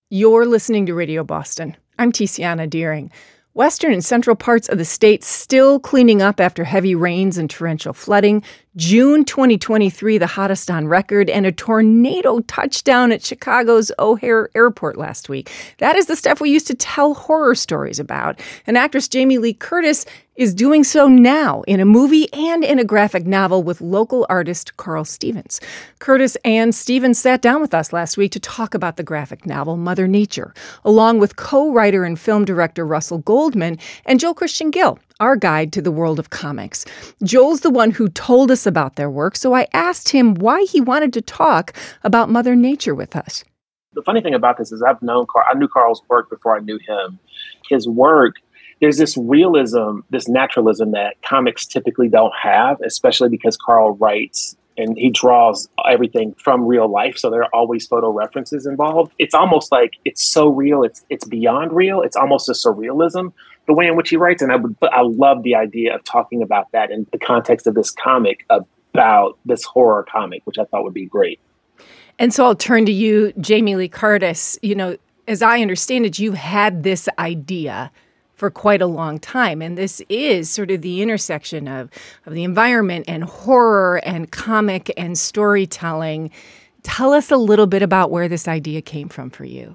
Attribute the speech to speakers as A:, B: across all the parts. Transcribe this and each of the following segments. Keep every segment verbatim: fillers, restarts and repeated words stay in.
A: You're listening to Radio Boston. I'm Tiziana Deering. Western and central parts of the state still cleaning up after heavy rains and torrential flooding. June twenty twenty-three, the hottest on record, and a tornado touchdown at Chicago's O'Hare Airport last week. That is the stuff we used to tell horror stories about. And actress Jamie Lee Curtis is doing so now in a movie and in a graphic novel with local artist Carl Stevens. Curtis and Stevens sat down with us last week to talk about the graphic novel Mother Nature, along with co-writer and film director Russell Goldman and Joel Christian Gill, our guide to the world of comics. Joel's the one who told us about their work, so I asked him why he wanted to talk about Mother Nature with us.
B: The funny thing about this is I've known Carl, I knew Carl's work before I knew him. His work, there's this realism, this naturalism that comics typically don't have, especially because Carl writes and he draws everything from real life. So there are always photo references involved. It's almost like it's so real. It's it's beyond real. It's almost a surrealism, the way in which he writes. And I would, I love the idea of talking about that in the context of this comic, about this horror comic, which I thought would be great.
A: And so I'll turn to you, Jamie Lee Curtis. You know, as I understand it, you had this idea for quite a long time. And this is sort of the intersection of, of the environment and horror and comic and storytelling. Tell us a little bit about where this idea came from for you.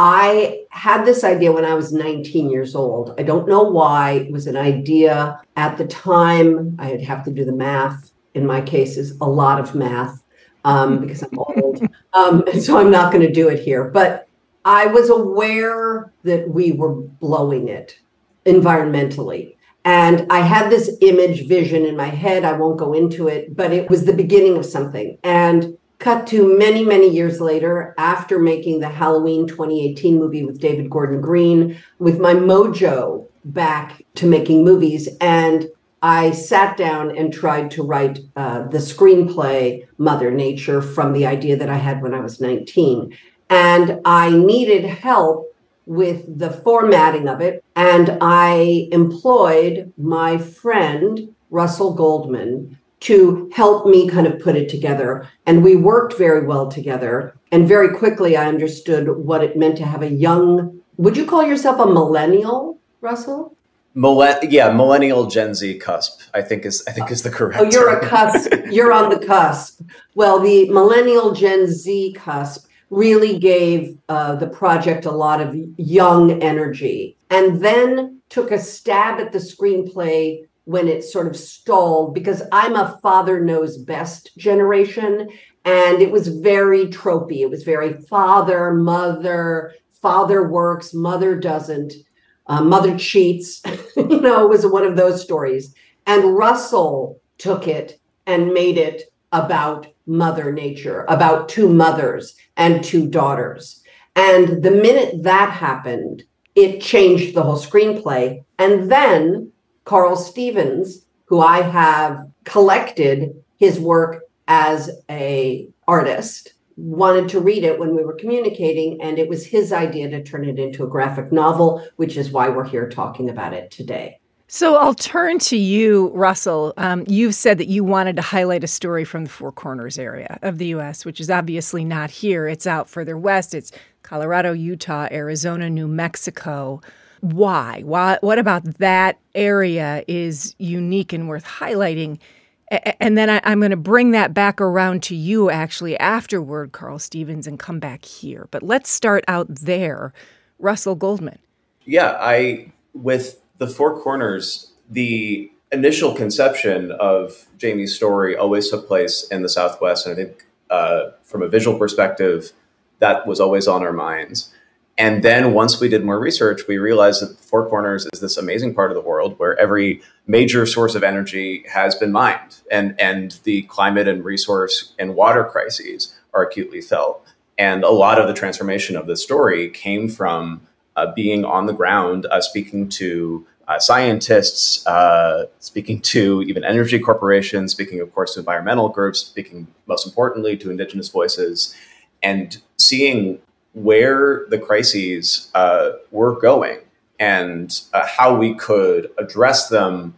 C: I had this idea when I was nineteen years old. I don't know why. It was an idea at the time. I'd have to do the math. In my case, is a lot of math um, because I'm old. Um, and so I'm not going to do it here. But I was aware that we were blowing it environmentally. And I had this image vision in my head. I won't go into it, but it was the beginning of something. And cut to many, many years later, after making the Halloween twenty eighteen movie with David Gordon Green, with my mojo back to making movies. And I sat down and tried to write uh, the screenplay, Mother Nature, from the idea that I had when I was nineteen. And I needed help with the formatting of it. And I employed my friend, Russell Goldman, to help me kind of put it together. And we worked very well together. And very quickly, I understood what it meant to have a young, would you call yourself a millennial, Russell?
D: Millen- yeah, millennial Gen Z cusp, I think is I think is the correct
C: Oh, you're
D: term.
C: a cusp. You're on the cusp. Well, the millennial Gen Z cusp really gave uh, the project a lot of young energy, and then took a stab at the screenplay when it sort of stalled, because I'm a father knows best generation, and it was very tropey. It was very father, mother, father works, mother doesn't, uh, mother cheats. You know, it was one of those stories. And Russell took it and made it about Mother Nature, about two mothers and two daughters. And the minute that happened, it changed the whole screenplay. And then Carl Stevens, who I have collected his work as an artist, wanted to read it when we were communicating, and it was his idea to turn it into a graphic novel, which is why we're here talking about it today.
A: So I'll turn to you, Russell. Um, you've said that you wanted to highlight a story from the Four Corners area of the U S, which is obviously not here. It's out further west. It's Colorado, Utah, Arizona, New Mexico. Why? Why? What about that area is unique and worth highlighting? A- and then I, I'm going to bring that back around to you actually afterward, Carl Stevens, and come back here. But let's start out there. Russell Goldman.
D: Yeah, I with the Four Corners, the initial conception of Jamie's story always took place in the Southwest. And I think uh, from a visual perspective, that was always on our minds. And then once we did more research, we realized that the Four Corners is this amazing part of the world where every major source of energy has been mined, and, and the climate and resource and water crises are acutely felt. And a lot of the transformation of this story came from uh, being on the ground, uh, speaking to uh, scientists, uh, speaking to even energy corporations, speaking, of course, to environmental groups, speaking most importantly to indigenous voices, and seeing where the crises uh, were going and uh, how we could address them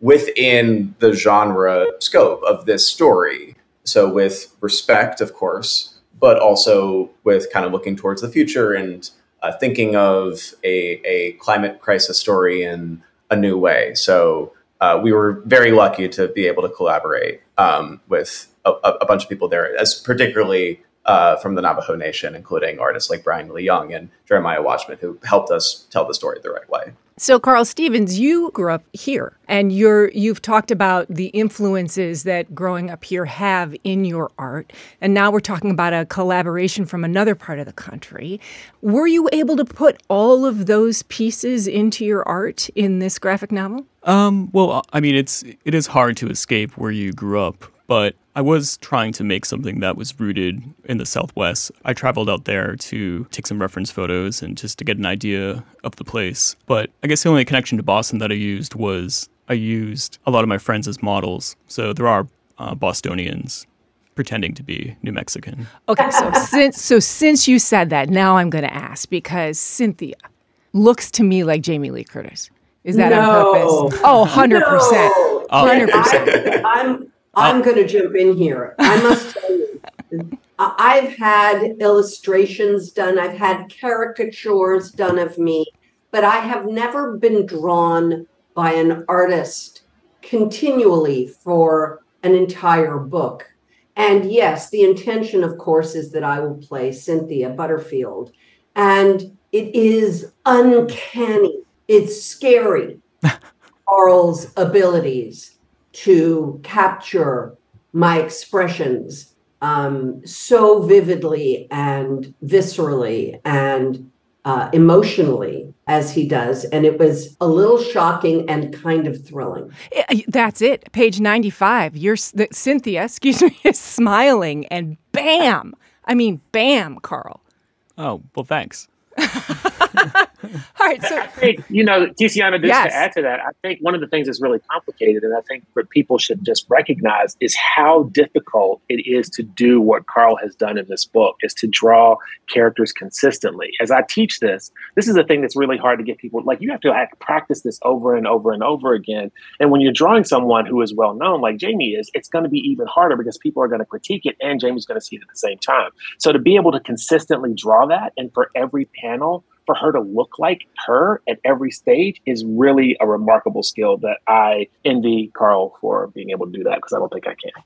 D: within the genre scope of this story. So with respect, of course, but also with kind of looking towards the future and uh, thinking of a, a climate crisis story in a new way. So uh, we were very lucky to be able to collaborate um, with a, a bunch of people there, as particularly uh, from the Navajo Nation, including artists like Brian Lee Young and Jeremiah Watchman, who helped us tell the story the right way.
A: So, Carl Stevens, you grew up here, and you're you've talked about the influences that growing up here have in your art, and now we're talking about a collaboration from another part of the country. Were you able to put all of those pieces into your art in this graphic novel?
E: Um, well, I mean, it's it is hard to escape where you grew up, but I was trying to make something that was rooted in the Southwest. I traveled out there to take some reference photos and just to get an idea of the place. But I guess the only connection to Boston that I used was I used a lot of my friends as models. So there are uh, Bostonians pretending to be New Mexican.
A: Okay, so since so since you said that, now I'm going to ask, because Cynthia looks to me like Jamie Lee Curtis. Is that
C: no.
A: on purpose? Oh, one hundred percent.
C: No.
A: one hundred percent.
C: I, I'm I'm going to jump in here. I must tell you, I've had illustrations done. I've had caricatures done of me, but I have never been drawn by an artist continually for an entire book. And yes, the intention, of course, is that I will play Cynthia Butterfield. And it is uncanny. It's scary, Carl's abilities to capture my expressions um, so vividly and viscerally and uh, emotionally as he does. And it was a little shocking and kind of thrilling.
A: That's it. Page ninety-five. You're, the, Cynthia, excuse me, is smiling, and bam. I mean, bam, Carl.
E: Oh, well, thanks.
A: All right, so
B: I think, you know, Tiziana, just
A: yes.
B: to add to that, I think one of the things that's really complicated, and I think what people should just recognize, is how difficult it is to do what Carl has done in this book, is to draw characters consistently. As I teach this, this is a thing that's really hard to get people, like, you have to like, practice this over and over and over again. And when you're drawing someone who is well known, like Jamie is, it's going to be even harder because people are going to critique it and Jamie's going to see it at the same time. So to be able to consistently draw that, and for every panel, for her to look like her at every stage, is really a remarkable skill that I envy Carl for being able to do that, because I don't think I can.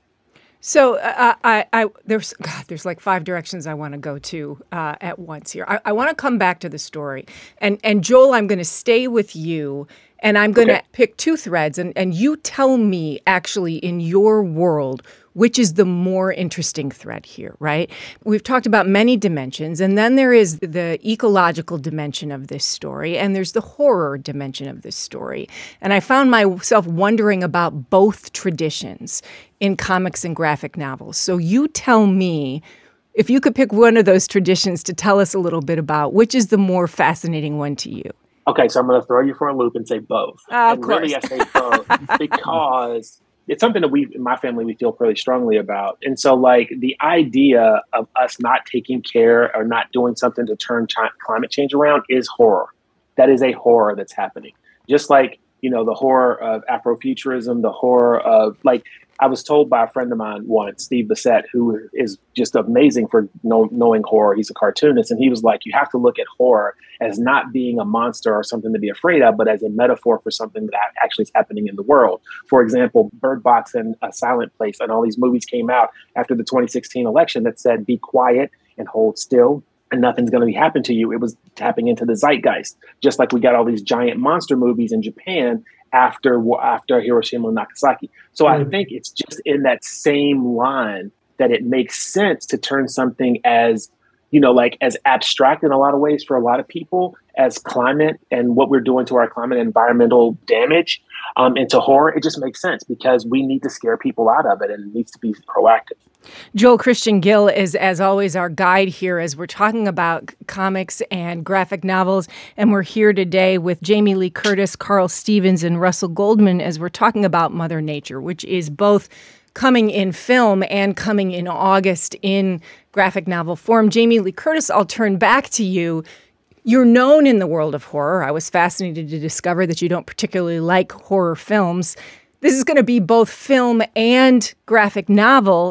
A: So uh, I, I, there's God, there's like five directions I want to go to uh, at once here. I, I want to come back to the story, and and Joel, I'm going to stay with you, and I'm going to okay. pick two threads, and and you tell me actually in your world which is the more interesting thread here, right? We've talked about many dimensions, and then there is the ecological dimension of this story, and there's the horror dimension of this story. And I found myself wondering about both traditions in comics and graphic novels. So you tell me, if you could pick one of those traditions to tell us a little bit about, which is the more fascinating one to you?
B: Okay, so I'm going to throw you for a loop and say both.
A: Uh, of
B: and
A: course.
B: Really, I say both because it's something that we, in my family, we feel pretty strongly about. And so, like, the idea of us not taking care or not doing something to turn ch- climate change around is horror. That is a horror that's happening. Just like, you know, the horror of Afrofuturism, the horror of, like, I was told by a friend of mine once, Steve Bissett, who is just amazing for know, knowing horror. He's a cartoonist. And he was like, you have to look at horror as not being a monster or something to be afraid of, but as a metaphor for something that actually is happening in the world. For example, Bird Box and A Silent Place, and all these movies came out after the twenty sixteen election that said, be quiet and hold still, and nothing's going to be happening to you. It was tapping into the zeitgeist, just like we got all these giant monster movies in Japan after after Hiroshima and Nagasaki. So mm. I think it's just in that same line that it makes sense to turn something as, you know, like as abstract in a lot of ways for a lot of people as climate and what we're doing to our climate and environmental damage um, into horror. It just makes sense because we need to scare people out of it, and it needs to be proactive.
A: Joel Christian Gill is, as always, our guide here as we're talking about comics and graphic novels. And we're here today with Jamie Lee Curtis, Carl Stevens, and Russell Goldman as we're talking about Mother Nature, which is both coming in film and coming in August in graphic novel form. Jamie Lee Curtis, I'll turn back to you. You're known in the world of horror. I was fascinated to discover that you don't particularly like horror films. This is going to be both film and graphic novel.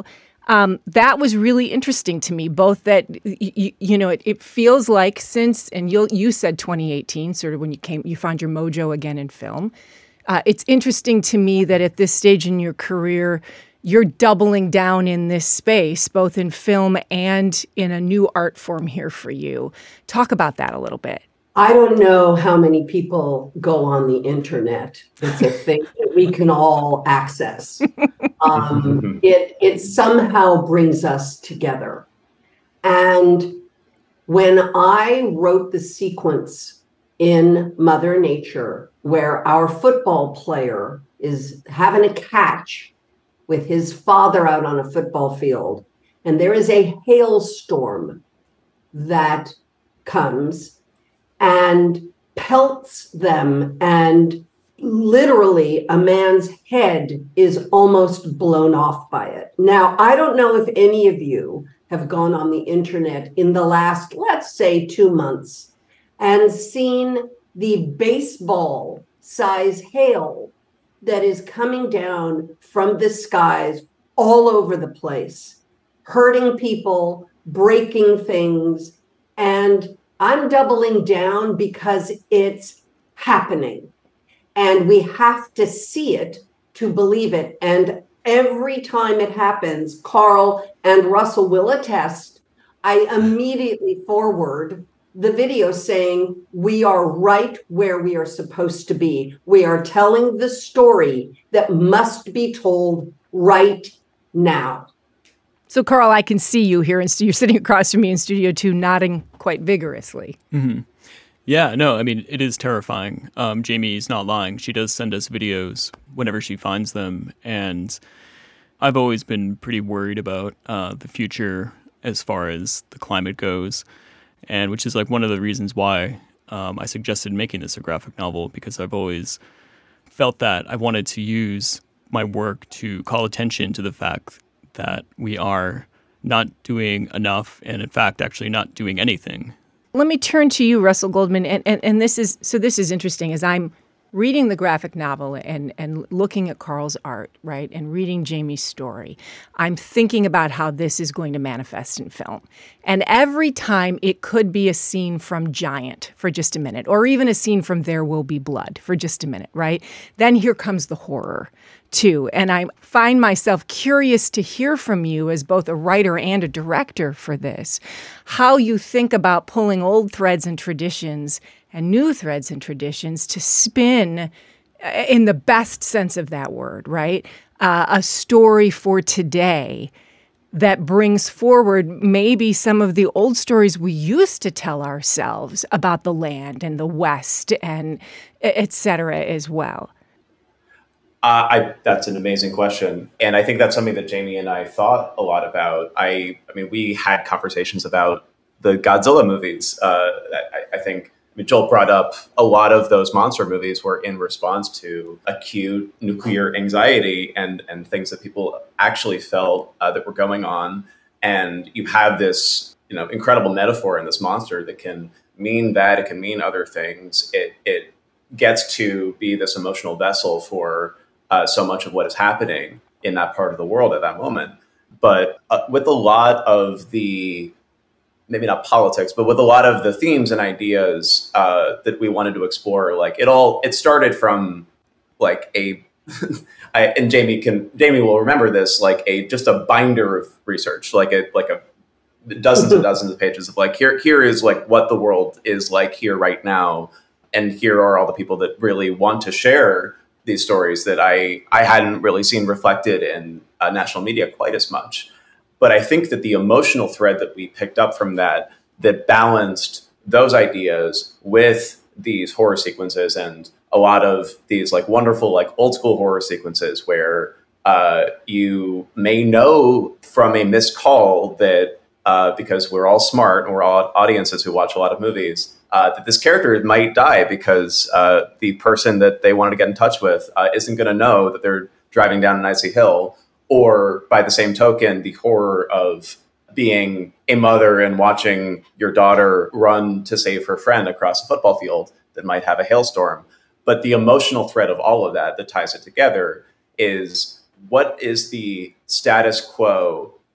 A: Um, that was really interesting to me, both that, you, you know, it, it feels like since, and you you said twenty eighteen, sort of when you came, you found your mojo again in film. Uh, it's interesting to me that at this stage in your career, you're doubling down in this space, both in film and in a new art form here for you. Talk about that a little bit.
C: I don't know how many people go on the internet. It's a thing that we can all access. Um, it, it somehow brings us together. And when I wrote the sequence in Mother Nature, where our football player is having a catch with his father out on a football field, and there is a hailstorm that comes and pelts them, and literally a man's head is almost blown off by it. Now, I don't know if any of you have gone on the internet in the last, let's say, two months and seen the baseball size hail that is coming down from the skies all over the place, hurting people, breaking things. And I'm doubling down because it's happening. And we have to see it to believe it. And every time it happens, Carl and Russell will attest, I immediately forward the video saying, we are right where we are supposed to be. We are telling the story that must be told right now.
A: So, Carl, I can see you here, and you're sitting across from me in Studio Two, nodding quite vigorously.
E: Mm-hmm. Yeah, no, I mean, it is terrifying. Um, Jamie's not lying. She does send us videos whenever she finds them, and I've always been pretty worried about uh, the future as far as the climate goes. And which is like one of the reasons why um, I suggested making this a graphic novel, because I've always felt that I wanted to use my work to call attention to the fact that we are not doing enough, and in fact, actually not doing anything.
A: Let me turn to you, Russell Goldman, and, and, and this is so this is interesting as I'm reading the graphic novel and, and looking at Carl's art, right, and reading Jamie's story, I'm thinking about how this is going to manifest in film. And every time it could be a scene from Giant for just a minute, or even a scene from There Will Be Blood for just a minute, right? Then here comes the horror, too. And I find myself curious to hear from you as both a writer and a director for this, how you think about pulling old threads and traditions and new threads and traditions to spin, in the best sense of that word, right? Uh, a story for today that brings forward maybe some of the old stories we used to tell ourselves about the land and the West and et cetera as well.
D: Uh, I, that's an amazing question. And I think that's something that Jamie and I thought a lot about. I, I mean, we had conversations about the Godzilla movies. Uh, I, I think I mean, Joel brought up a lot of those monster movies were in response to acute nuclear anxiety and, and things that people actually felt uh, that were going on. And you have this, you know, incredible metaphor in this monster that can mean that, it can mean other things. It, it gets to be this emotional vessel for uh, so much of what is happening in that part of the world at that moment. But uh, with a lot of the maybe not politics, but with a lot of the themes and ideas uh, that we wanted to explore, like it all, it started from like a, I, and Jamie can, Jamie will remember this, like a, just a binder of research, like a, like a dozens and dozens of pages of like, here, here is like what the world is like here right now. And here are all the people that really want to share these stories that I, I hadn't really seen reflected in uh, national media quite as much. But I think that the emotional thread that we picked up from that, that balanced those ideas with these horror sequences and a lot of these like wonderful, like old school horror sequences where uh, you may know from a missed call that uh, because we're all smart and we're all audiences who watch a lot of movies, uh, that this character might die because uh, the person that they wanted to get in touch with uh, isn't going to know that they're driving down an icy hill. Or by the same token, the horror of being a mother and watching your daughter run to save her friend across a football field that might have a hailstorm. But the emotional thread of all of that that ties it together is what is the status quo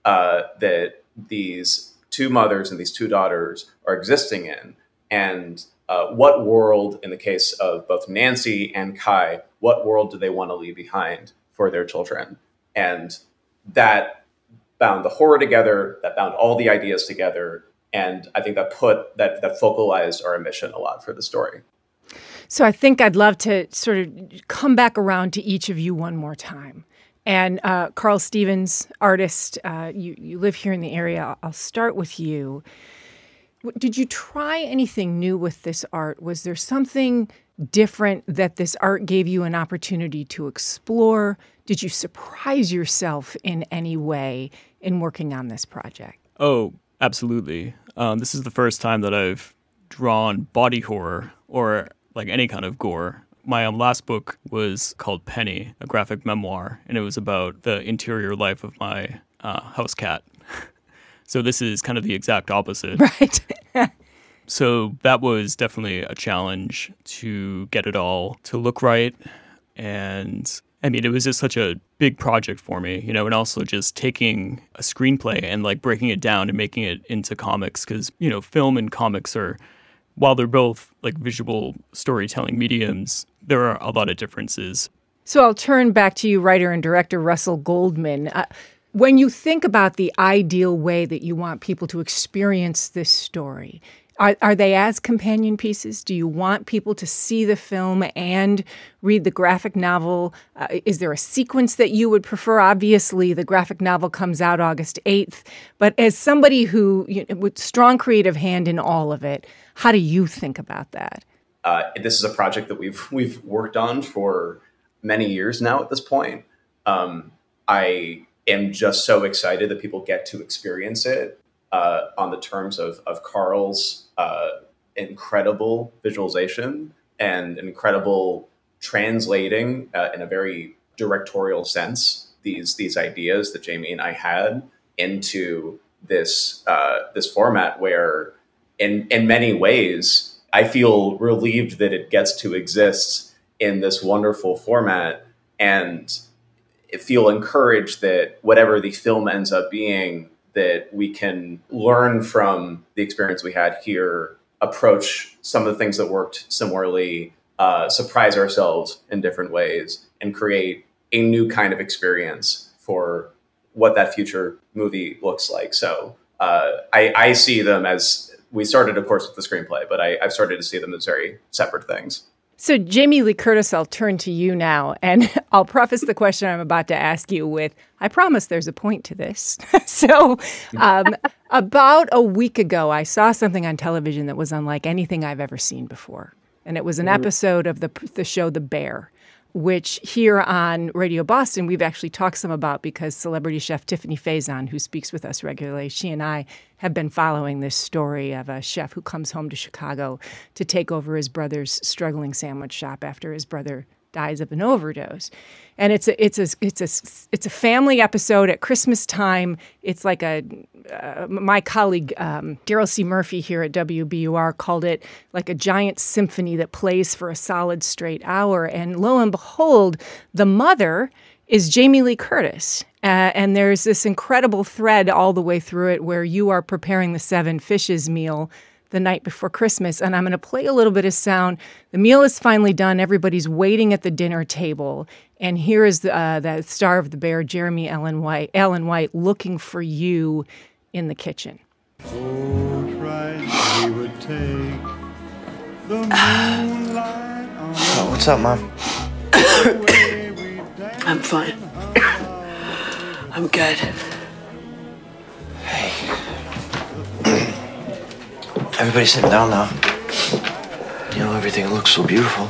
D: uh, that these two mothers and these two daughters are existing in. And uh, what world, in the case of both Nancy and Kai, what world do they want to leave behind for their children? And that bound the horror together, that bound all the ideas together. And I think that put that that focalized our mission a lot for the story.
A: So I think I'd love to sort of come back around to each of you one more time. And uh, Carl Stevens, artist, uh, you, you live here in the area. I'll start with you. Did you try anything new with this art? Was there something different that this art gave you an opportunity to explore? Did you surprise yourself in any way in working on this project?
E: Oh, absolutely. Um, this is the first time that I've drawn body horror or like any kind of gore. My um, last book was called Penny, a graphic memoir, and it was about the interior life of my uh, house cat. So this is kind of the exact opposite.
A: Right.
E: So that was definitely a challenge to get it all to look right. And I mean, it was just such a big project for me, you know, and also just taking a screenplay and like breaking it down and making it into comics because, you know, film and comics are, while they're both like visual storytelling mediums, there are a lot of differences.
A: So I'll turn back to you, writer and director Russell Goldman. Uh, when you think about the ideal way that you want people to experience this story, Are, are they as companion pieces? Do you want people to see the film and read the graphic novel? Uh, is there a sequence that you would prefer? Obviously, the graphic novel comes out August eighth. But as somebody who, you know, with strong creative hand in all of it, how do you think about that?
D: Uh, this is a project that we've we've worked on for many years now at this point. Um, I am just so excited that people get to experience it. Uh, on the terms of, of Carl's uh, incredible visualization and incredible translating uh, in a very directorial sense these these ideas that Jamie and I had into this uh, this format where in in many ways I feel relieved that it gets to exist in this wonderful format and feel encouraged that whatever the film ends up being, that we can learn from the experience we had here, approach some of the things that worked similarly, uh, surprise ourselves in different ways, and create a new kind of experience for what that future movie looks like. So uh, I, I see them as, we started, of course, with the screenplay, but I, I've started to see them as very separate things.
A: So Jamie Lee Curtis, I'll turn to you now, and I'll preface the question I'm about to ask you with, I promise there's a point to this. so um, about a week ago, I saw something on television that was unlike anything I've ever seen before. And it was an episode of the the show The Bear, which here on Radio Boston, we've actually talked some about because celebrity chef Tiffany Faison, who speaks with us regularly, she and I have been following this story of a chef who comes home to Chicago to take over his brother's struggling sandwich shop after his brother dies of an overdose. And it's a it's a it's a it's a family episode at Christmas time. It's like a uh, my colleague um, Daryl C. Murphy here at W B U R called it like a giant symphony that plays for a solid straight hour. And lo and behold, the mother is Jamie Lee Curtis. Uh, and there's this incredible thread all the way through it where you are preparing the seven fishes meal the night before Christmas. And I'm going to play a little bit of sound. The meal is finally done. Everybody's waiting at the dinner table. And here is the, uh, the star of The Bear, Jeremy Allen White, Allen White, looking for you in the kitchen.
F: Oh, Christ, we would take the moonlight on
G: Oh, what's up, Mom?
H: I'm fine. I'm good.
G: Hey. Everybody sit down now. You know, everything looks so beautiful.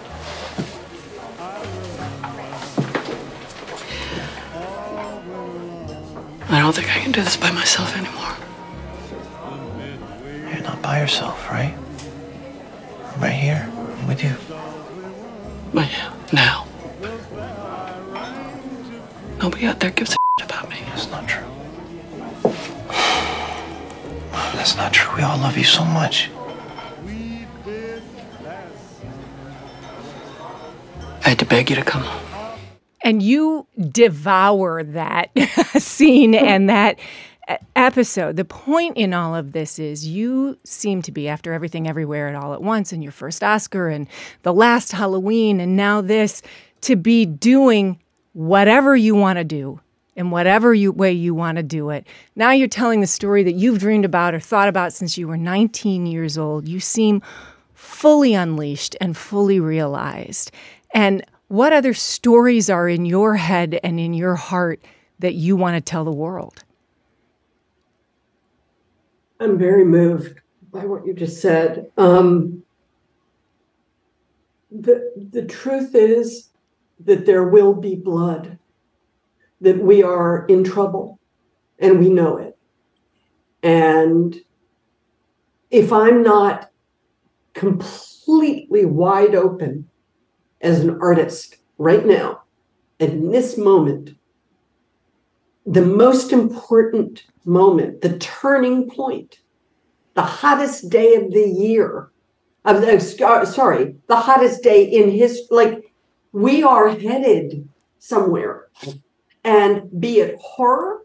H: I don't think I can do this by myself anymore.
G: You're not by yourself, right? I'm right here. I'm with you.
H: But yeah, now. Nobody out there gives a shit about me.
G: That's not true. Mom, that's not true. We all love you so much.
H: I had to beg you to come home.
A: And you devour that scene and that episode. The point in all of this is you seem to be, after Everything Everywhere and All at Once and your first Oscar and the last Halloween and now this, to be doing whatever you want to do in whatever you, way you want to do it. Now you're telling the story that you've dreamed about or thought about since you were nineteen years old. You seem fully unleashed and fully realized. And what other stories are in your head and in your heart that you want to tell the world?
C: I'm very moved by what you just said. Um, the, the truth is that there will be blood, that we are in trouble, and we know it. And if I'm not completely wide open as an artist right now, in this moment, the most important moment, the turning point, the hottest day of the year, of the, sorry, the hottest day in his, like, we are headed somewhere. And be it horror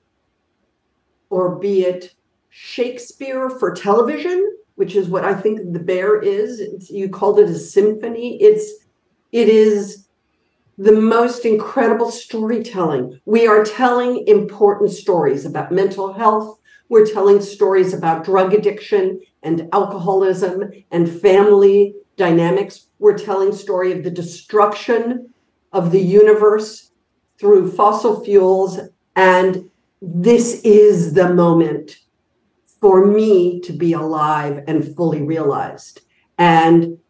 C: or be it Shakespeare for television, which is what I think The Bear is, it's, you called it a symphony. It's, it is the most incredible storytelling. We are telling important stories about mental health. We're telling stories about drug addiction and alcoholism and family dynamics. We're telling story of the destruction of the universe through fossil fuels. And this is the moment for me to be alive and fully realized. And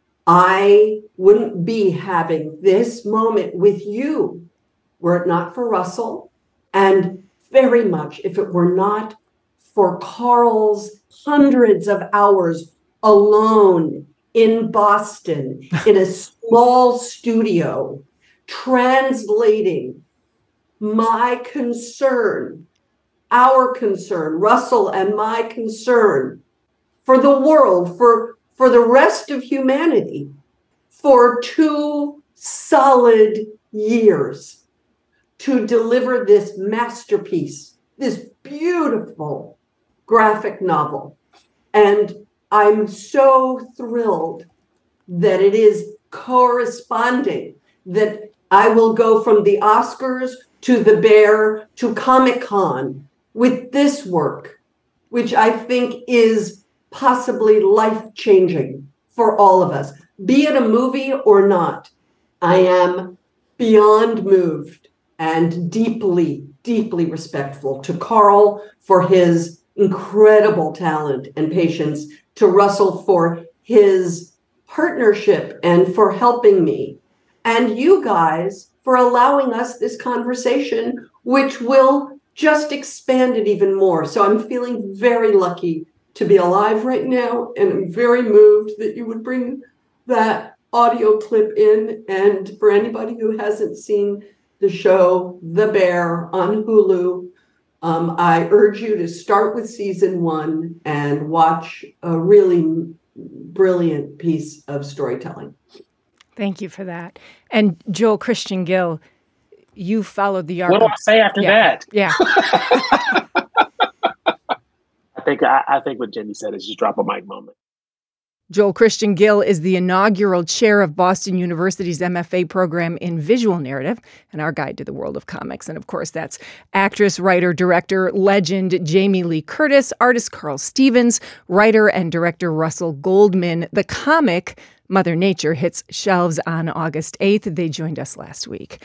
C: I wouldn't be having this moment with you were it not for Russell, and very much if it were not for Carl's hundreds of hours alone in Boston in a small studio, translating my concern, our concern, Russell and my concern for the world, for, for the rest of humanity, for two solid years to deliver this masterpiece, this beautiful graphic novel. And I'm so thrilled that it is corresponding, that I will go from the Oscars to The Bear to Comic-Con with this work, which I think is possibly life-changing for all of us. Be it a movie or not, I am beyond moved and deeply, deeply respectful to Carl for his incredible talent and patience, to Russell for his partnership and for helping me, and you guys for allowing us this conversation, which will just expand it even more. So I'm feeling very lucky to be alive right now, and I'm very moved that you would bring that audio clip in. And for anybody who hasn't seen the show The Bear on Hulu, um, I urge you to start with season one and watch a really brilliant piece of storytelling.
A: Thank you for that. And Joel Christian Gill, you followed the arc.
B: What do I say after
A: yeah.
B: that?
A: Yeah.
B: I think I, I think what Jenny said is just drop a mic moment.
A: Joel Christian Gill is the inaugural chair of Boston University's M F A program in visual narrative and our guide to the world of comics. And of course, that's actress, writer, director, legend Jamie Lee Curtis, artist Carl Stevens, writer and director Russell Goldman. The comic Mother Nature hits shelves on August eighth. They joined us last week.